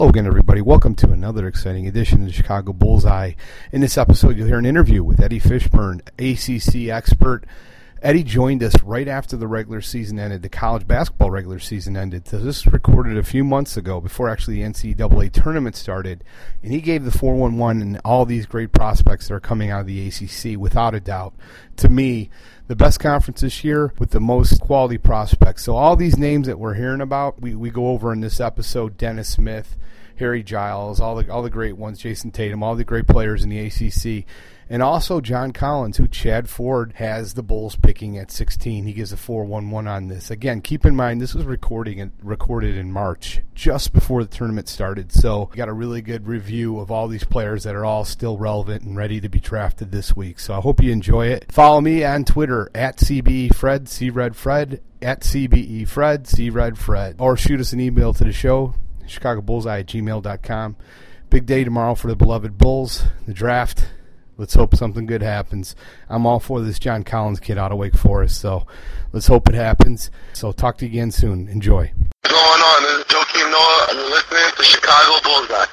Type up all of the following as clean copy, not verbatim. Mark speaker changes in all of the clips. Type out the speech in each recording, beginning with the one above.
Speaker 1: Hello again, everybody. Welcome to another exciting edition of the Chicago Bullseye. In this episode, you'll hear an interview with Eddie Fishburn, ACC expert. Eddie joined us right after the regular season ended, the college basketball regular season ended. So this was recorded a few months ago, before actually the NCAA tournament started, and he gave the 4-1-1 and all these great prospects that are coming out of the ACC, without a doubt. To me, the best conference this year with the most quality prospects. So all these names that we're hearing about, we go over in this episode: Dennis Smith, Harry Giles, all the great ones, Jason Tatum, all the great players in the ACC. And also John Collins, who Chad Ford has the Bulls picking at 16. He gives a 4-1-1 on this. Again, keep in mind, this was recorded in March, just before the tournament started. So we got a really good review of all these players that are all still relevant and ready to be drafted this week. So I hope you enjoy it. Follow me on Twitter, at CBEFred, CRedFred, at CBEFred, CRedFred. Or shoot us an email to the show, chicagobullseye@gmail.com. Big day tomorrow for the beloved Bulls, the draft. Let's hope something good happens. I'm all for this John Collins kid out of Wake Forest, so let's hope it happens. So talk to you again soon. Enjoy.
Speaker 2: What's going on? This is Joakim Noah, and you're listening to Chicago Bullseye.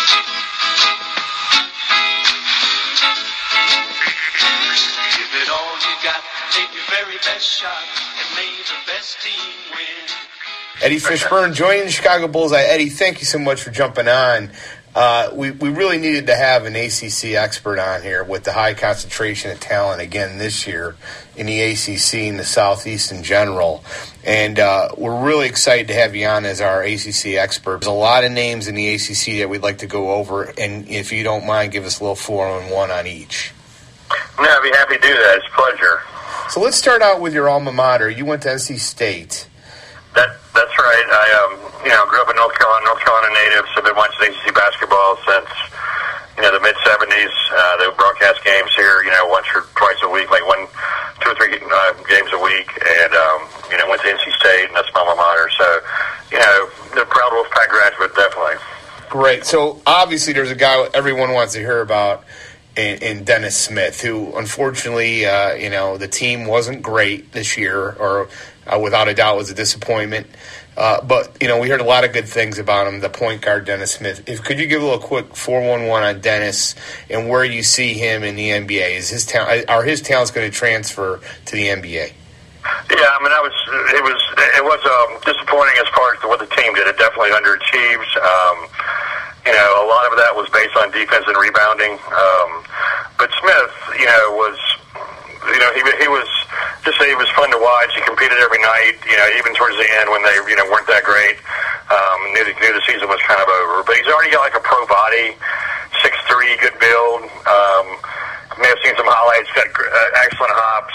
Speaker 3: Give it all you got, take your very best shot, and may the best team win.
Speaker 1: Eddie Fishburn joining the Chicago Bullseye. Eddie, thank you so much for jumping on. We really needed to have an ACC expert on here with the high concentration of talent again this year in the ACC and the Southeast in general. And we're really excited to have you on as our ACC expert. There's a lot of names in the ACC that we'd like to go over, and if you don't mind, give us a little 4-on-1 on each.
Speaker 2: No, I'd be happy to do that. It's a pleasure.
Speaker 1: So let's start out with your alma mater. You went to NC State.
Speaker 2: That's right. I grew up in North Carolina native, so I've been watching ACC basketball since, the mid-'70s. They would broadcast games here, once or twice a week, like 2 or 3 games a week, and, went to NC State, and that's my alma mater. So, the proud Wolfpack graduate, definitely.
Speaker 1: Great. So, obviously, there's a guy everyone wants to hear about in Dennis Smith, who, unfortunately, the team wasn't great this year, or without a doubt was a disappointment. But we heard a lot of good things about him, the point guard, Dennis Smith. Could you give a little quick 4-1-1 on Dennis and where you see him in the NBA? Are his talents going to transfer to the NBA?
Speaker 2: Yeah, it was disappointing as far as what the team did. It definitely underachieved. A lot of that was based on defense and rebounding. But Smith, he was fun to watch. He competed every night, even towards the end when they, weren't that great. Knew the season was kind of over. But he's already got like a pro body, 6'3", good build. May have seen some highlights, got excellent hops,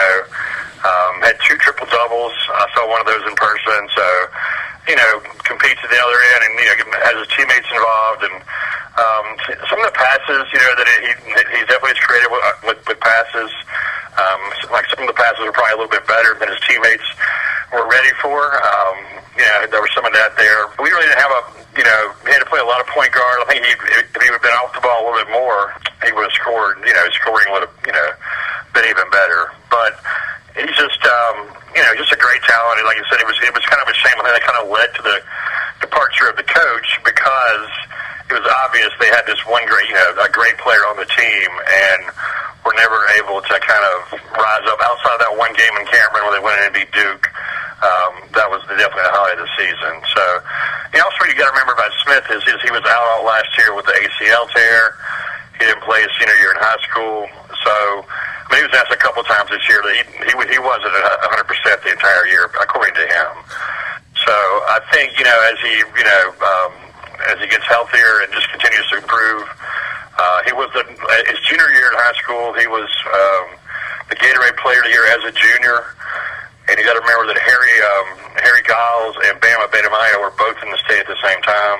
Speaker 2: had 2 triple-doubles. I saw one of those in person. So, competes at the other end and, has his teammates involved. And some of the passes, that he definitely is creative with passes. Like some of the passes were probably a little bit better than his teammates were ready for. There was some of that there. We really didn't have he had to play a lot of point guard. I think if he would have been off the ball a little bit more, he would have scored, scoring would have, been even better. But he's just, just a great talent. And like I said, it was kind of a shame. I think that kind of led to the departure of the coach because it was obvious they had this one great, a great player on the team, and were never able to kind of rise up outside of that one game in Cameron where they went in and beat Duke. That was definitely the highlight of the season. So, also you got to remember about Smith is he was out last year with the ACL tear. He didn't play his senior year in high school. So, he was asked a couple of times this year that he wasn't at 100% the entire year, according to him. So, I think, as he gets healthier and just continues to improve, he was his junior year in high school. He was the Gatorade Player of the Year as a junior, and you got to remember that Harry Giles and Bam Adebayo were both in the state at the same time.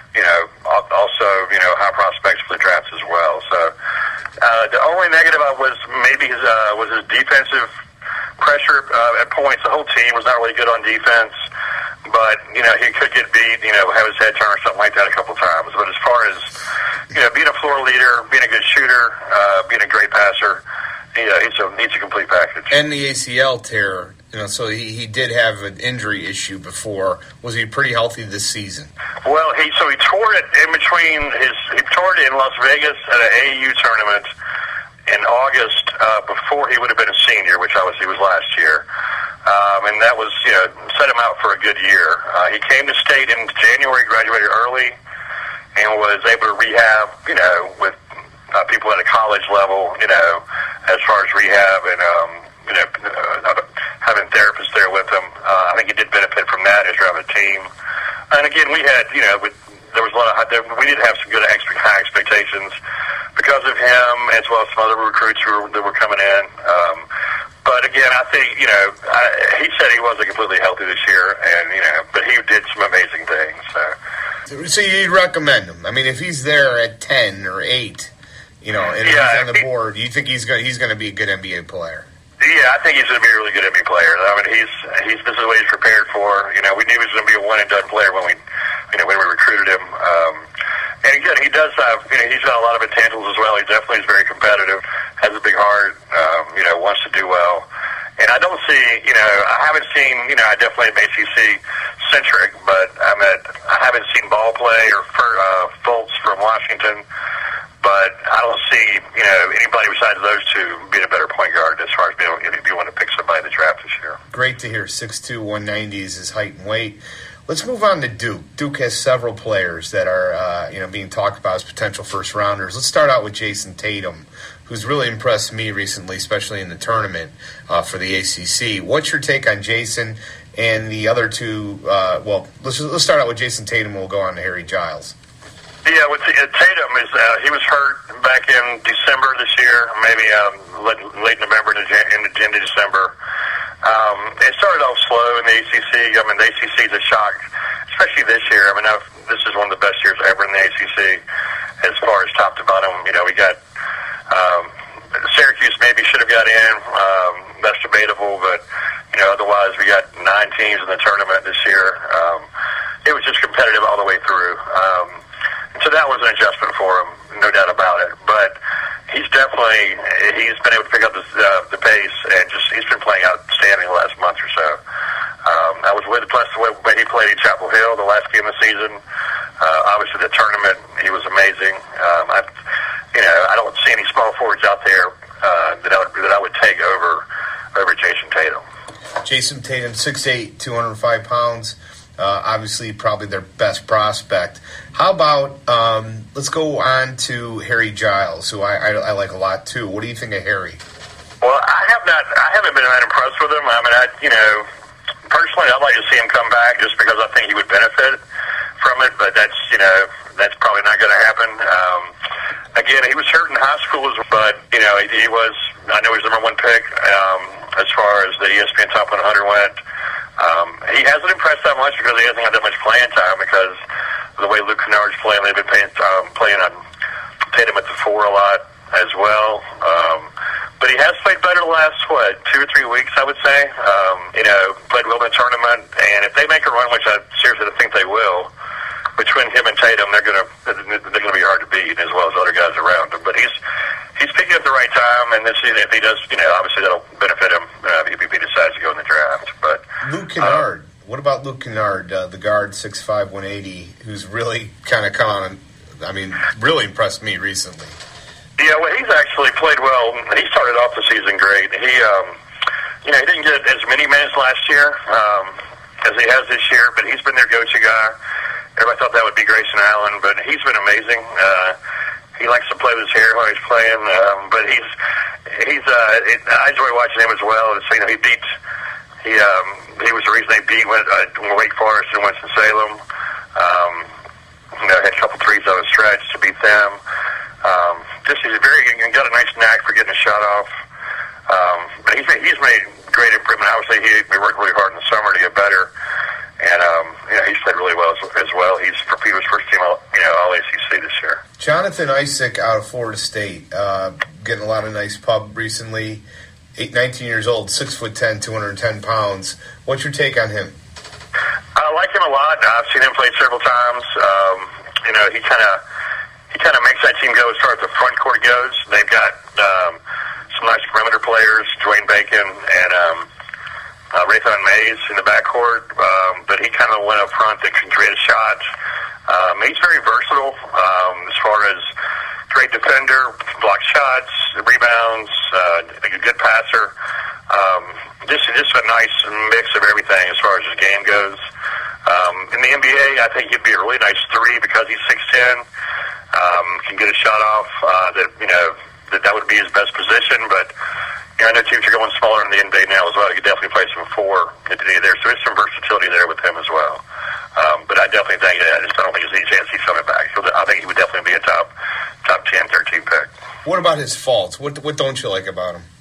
Speaker 2: Also high prospects for the draft as well. So the only negative was maybe his defensive pressure at points. The whole team was not really good on defense. But, he could get beat, have his head turned or something like that a couple times. But as far as, being a floor leader, being a good shooter, being a great passer, he's a complete package.
Speaker 1: And the ACL tear, so he did have an injury issue before. Was he pretty healthy this season?
Speaker 2: Well, he tore it in between he tore it in Las Vegas at an AAU tournament in August before he would have been a senior, which obviously was last year. And that was, set him out for a good year. He came to state in January, graduated early, and was able to rehab, with people at a college level, as far as rehab and, having therapists there with him. I think he did benefit from that as around the team. And again, we had, there was a lot of, we did have some good high expectations because of him, as well as some other recruits that were coming in. But again, I think, he said he wasn't completely healthy this year, and, but he did some amazing things.
Speaker 4: So you'd recommend him? I mean, if he's there at 10 or 8, and he's on the board, you think he's going to be a good NBA player?
Speaker 2: Yeah, I think he's going to be a really good NBA player. I mean, this is what he's prepared for. We knew he was going to be a one-and-done player when we recruited him. And again, he does have, he's got a lot of intangibles as well. He definitely is very competitive, has a big heart, wants to do well. And I don't see, I haven't seen, I definitely am ACC-centric, but I haven't seen ball play or Fultz from Washington. But I don't see, anybody besides those two being a better point guard as far as if you want to pick somebody in the draft this year.
Speaker 4: Great to hear. 6'2", 190 is his height and weight. Let's move on to Duke. Duke has several players that are, being talked about as potential first-rounders. Let's start out with Jason Tatum, who's really impressed me recently, especially in the tournament for the ACC. What's your take on Jason and the other two? Let's start out with Jason Tatum, and we'll go on to Harry Giles.
Speaker 2: Yeah, with Tatum, he was hurt back in December this year, maybe late November into December. It started off slow in the ACC. I mean, the ACC is a shock, especially this year. I mean, this is one of the best years ever in the ACC as far as top to bottom. We got Syracuse maybe should have got in. That's debatable, but otherwise we got 9 teams in the tournament this year. It was just competitive all the way through. So that was an adjustment for him, no doubt about it. But he's been able to pick up the pace, and he's been playing outstanding the last month or so. I was really impressed with the way he played at Chapel Hill the last game of the season. Obviously, the tournament, he was amazing. I don't see any small forwards out there that I would take over Jason Tatum.
Speaker 4: Jason Tatum, 6'8", 205 pounds. Obviously, probably their best prospect. How about let's go on to Harry Giles, who I like a lot too. What do you think of Harry?
Speaker 2: Well, I haven't been that impressed with him. I mean, personally, I'd like to see him come back just because I think he would benefit from it. But that's probably not going to happen. Again, he was hurt in high school, but he was. I know he's the #1 pick as far as the ESPN Top 100 went. He hasn't impressed that much because he hasn't had that much playing time because of the way Luke Kennard's playing. They've been playing on Tatum at the 4 a lot as well. But he has played better the last, 2 or 3 weeks, I would say. Played well in the tournament. And if they make a run, which I seriously think they will, between him and Tatum, they're going to be hard to beat as well as other guys around him. But he's picking at the right time, and this season, if he does, obviously that'll benefit him if he decides to go in the draft. But
Speaker 4: Luke Kennard, what about Luke Kennard, the guard, 6'5", 180, who's really kind of really impressed me recently?
Speaker 2: Yeah, well, he's actually played well. He started off the season great. He didn't get as many minutes last year as he has this year, but he's been their go-to guy. Everybody thought that would be Grayson Allen, but he's been amazing. He likes to play with his hair while he's playing, but I enjoy watching him as well. So, he was the reason they beat Wake Forest and Winston-Salem. Had a couple threes on the stretch to beat them. He's got a nice knack for getting a shot off. But he's made great improvement. Obviously, he worked really hard in the summer to get better. And, he's played really well as well. He was first team all ACC this year.
Speaker 4: Jonathan Isaac out of Florida State, getting a lot of nice pub recently. 19 years old, 6'10", 210 pounds. What's your take on him?
Speaker 2: I like him a lot. I've seen him play several times. He kind of makes that team go as far as the front court goes. They've got some nice perimeter players, Dwayne Bacon and Raython Mays in the backcourt. But he kind of went up front that can create a shot. He's very versatile as far as great defender, block shots, rebounds, a good passer. Just a nice mix of everything as far as his game goes. In the NBA, I think he'd be a really nice three because he's 6'10", can get a shot off. That would be his best position, but I know teams are going smaller in the NBA now as well. He could definitely play some four there, so there's some versatility there with him as well. But I definitely think I don't think there's any chance he's coming back. I think he would definitely be a top 10, 13 pick.
Speaker 4: What about his faults? What don't you like about him?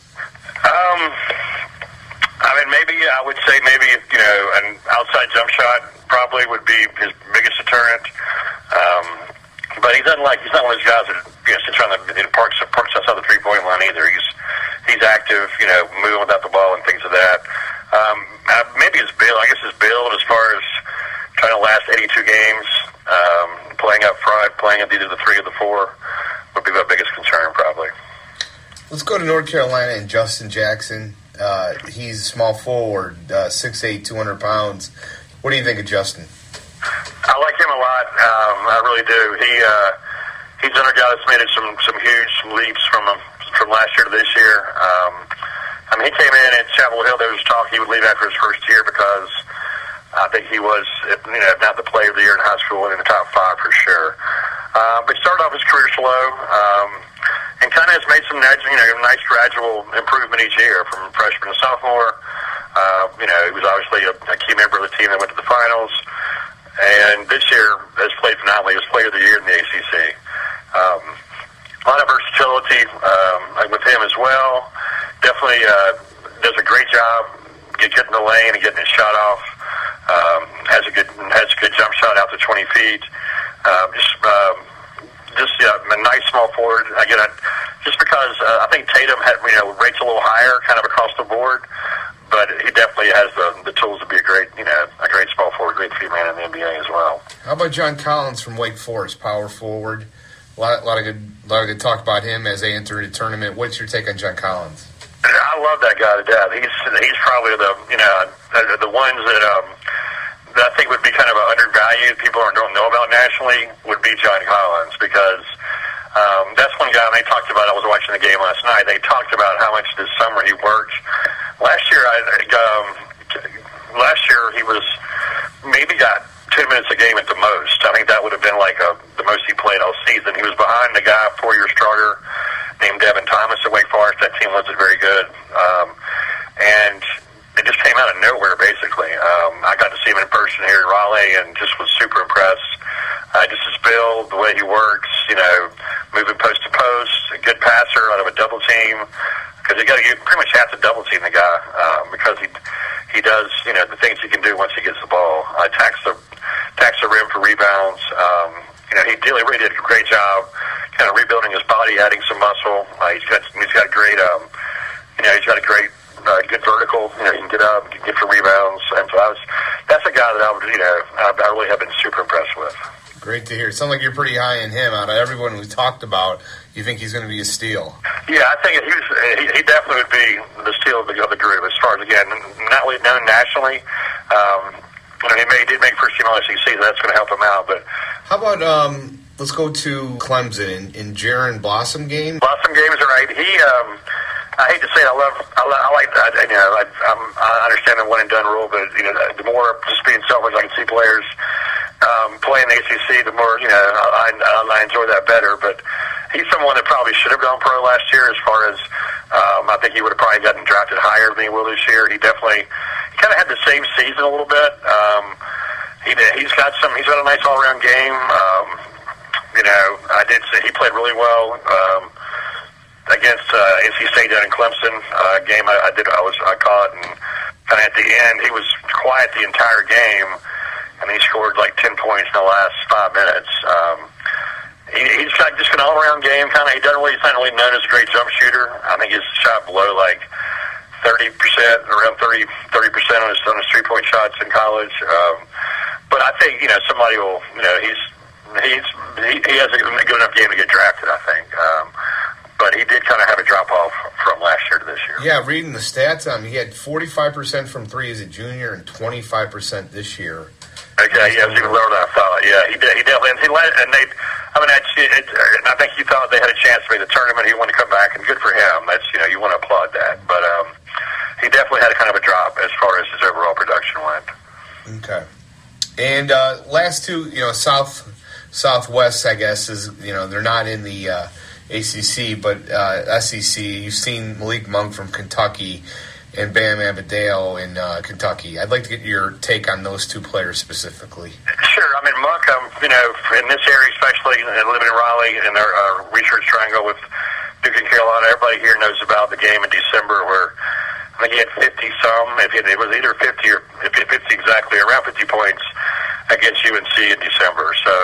Speaker 2: Maybe I would say an outside jump shot probably would be his biggest deterrent. But he's not one of those guys that sits around and parks outside the 3-point line either. He's active, moving without the ball and things of that. Maybe his build. I guess his build as far as trying to last 82 games, playing up front, playing at either the 3 or the 4 would be my biggest concern probably.
Speaker 4: Let's go to North Carolina and Justin Jackson. He's small forward, 6'8", 200 pounds. What do you think of Justin?
Speaker 2: I like him a lot. I really do. He's another guy that's made it some huge leaps from last year to this year. He came in at Chapel Hill. There was talk he would leave after his first year because I think he was, if not the player of the year in high school, in the top 5 for sure. But he started off his career slow. And kind of has made some nice gradual improvement each year from freshman to sophomore. He was obviously a key member of the team that went to the finals. And this year has played phenomenally. He was player of the year in the ACC. A lot of versatility with him as well. Definitely does a great job getting in the lane and getting his shot off. Has a good jump shot out to 20 feet. A nice small forward. Again, just because I think Tatum had rates a little higher, kind of across the board, but he definitely has the tools to be a great small forward, great feet man in the NBA as well.
Speaker 4: How about John Collins from Wake Forest, power forward? A lot of good talk about him as they enter the tournament. What's your take on John Collins?
Speaker 2: I love that guy to death. He's probably the ones that I think would be kind of undervalued. People don't know about nationally would be John Collins because that's one guy they talked about. I was watching the game last night. They talked about how much this summer he worked. Last year he was maybe got 10 minutes a game at the most. I think that would have been the most he played all season. He was behind a guy, 4-year starter named Devin Thomas at Wake Forest. That team wasn't very good. And it just came out of nowhere, basically. I got to see him in person here in Raleigh and just was super impressed. Just his build, the way he works, moving post to post, a good passer out of a double team. Because you pretty much have to double team the guy because he does, the things he can do once he gets the ball. Attacks the rim for rebounds. He really did a great job kind of rebuilding his body, adding some muscle. He's got a great, good vertical. He can get up, he can get for rebounds, and so that's a guy that I really have been super impressed with.
Speaker 4: Great to hear. It sounds like you're pretty high in him. Out of everyone we talked about, you think he's going to be a steal? Yeah,
Speaker 2: I think he definitely would be the steal of the group. As far as again, not really known nationally. He did make first team All-SEC, so that's going to help him out. But
Speaker 4: how about let's go to Clemson in Jaron Blossom game.
Speaker 2: Blossom game is right. I hate to say it, I understand the one and done rule, but the more, just being selfish, I can see players playing the ACC, the more I enjoy that better. But he's someone that probably should have gone pro last year. As far as I think he would have probably gotten drafted higher than he will this year. He kind of had the same season a little bit. He's got a nice all around game. I did say he played really well against NC State down in Clemson game. I caught, and kind of at the end he was quiet the entire game, and he scored like 10 points in the last 5 minutes. He's got just an all-around game. He's not really known as a great jump shooter. I think his shot below like 30%, around 30% on his 3-point shots in college. But I think somebody will. He has a good enough game to get drafted, I think. But he did kind of have a drop-off from last year to this year.
Speaker 4: Yeah, reading the stats, he had 45% from 3 as a junior and 25% this year.
Speaker 2: Okay, yeah, it was even lower than I thought. Yeah, he did. He definitely. And they. I mean, I think he thought they had a chance to make the tournament. He wanted to come back, and good for him. That's you want to applaud that. But he definitely had a kind of a drop as far as his overall production went.
Speaker 4: Okay. And last two, Southwest, I guess, is they're not in the ACC, but SEC. You've seen Malik Monk from Kentucky and Bam Adebayo in Kentucky. I'd like to get your take on those two players specifically.
Speaker 2: Sure. I mean, Monk, in this area, especially living in Raleigh in their research triangle with Duke and Carolina, everybody here knows about the game in December where I think he had 50-some. It was either 50 or 50 exactly, around 50 points against UNC in December. So,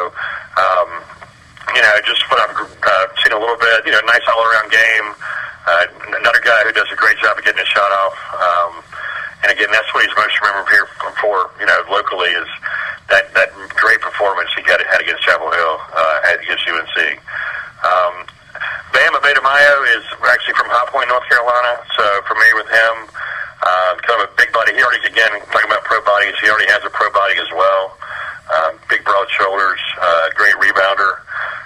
Speaker 2: just what I've seen a little bit, nice all-around game. Another guy who does a great job of getting his shot off. And again, that's what he's most remembered here for, locally is that great performance he had against Chapel Hill, against UNC. Bam Adebayo is actually from High Point, North Carolina, so familiar with him. Kind of a big body. He already, again, talking about pro bodies, he already has a pro body as well. Big, broad shoulders, great rebounder.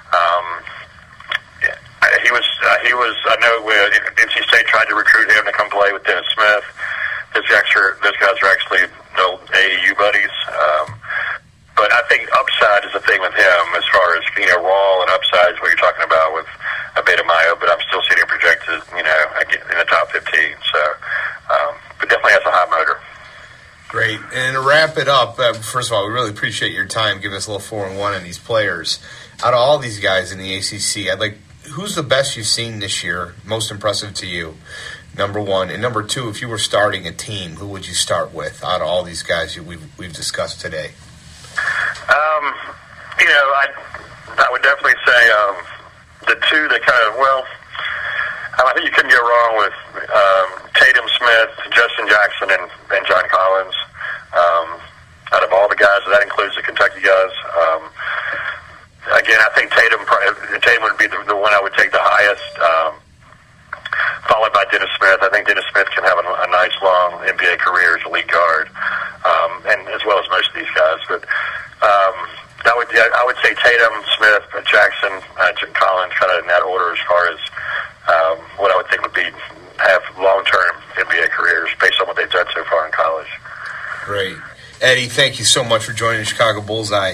Speaker 2: I know NC State tried to recruit him to come play with Dennis Smith. Those guys are actually old AAU buddies. But I think upside is the thing with him as far as, raw and upside is what you're talking about with Adebayo, but I'm still seeing him projected, in the top 15. So, but definitely has a high motor.
Speaker 4: Great. And to wrap it up, first of all, we really appreciate your time giving us a little 4-1 on these players. Out of all these guys in the ACC, who's the best you've seen this year, most impressive to you, number one? And number two, if you were starting a team, who would you start with out of all these guys we've discussed today?
Speaker 2: I would definitely say the two that I think you couldn't go wrong with Tatum Smith, Justin Jackson, and John Collins. Out of all the guys, that includes the Kentucky guys. Again, I think Tatum would be the one I would take the highest, followed by Dennis Smith. I think Dennis Smith can have a nice, long NBA career as a lead guard, and as well as most of these guys. But I would say Tatum, Smith, Jackson, Collins, kind of in that order as far as what I would think would have long-term NBA careers based on what they've done so far in college.
Speaker 4: Great. Eddie, thank you so much for joining the Chicago Bullseye.